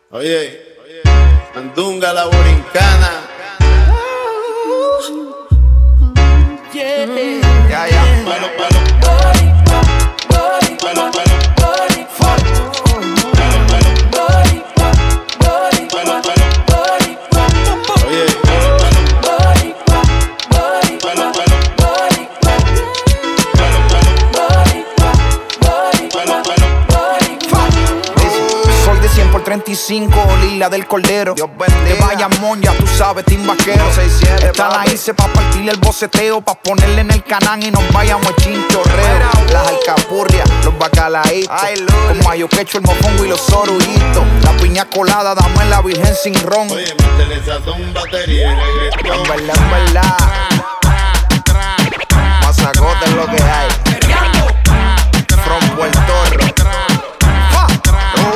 Oye, Andunga la borincana. Ya, ya. Palo, palo. Palo, palo. Soy de 100 por 35, Lila del Cordero. Dios bendiga. De Bayamón, ya tú sabes, Team Vaquero. 167, Esta la papi. hice pa' partirle el boceteo, pa' ponerle en el canán y nos vayamos a chinchorreo. Las alcapurrias, los bacalaitos, Ay, Luli. con mayo quecho, el mofongo y los oruguitos. La piña colada, dame la virgen sin ron. Oye, métele sazón, batería y reggaetón. En verdad, Masacote es lo que hay.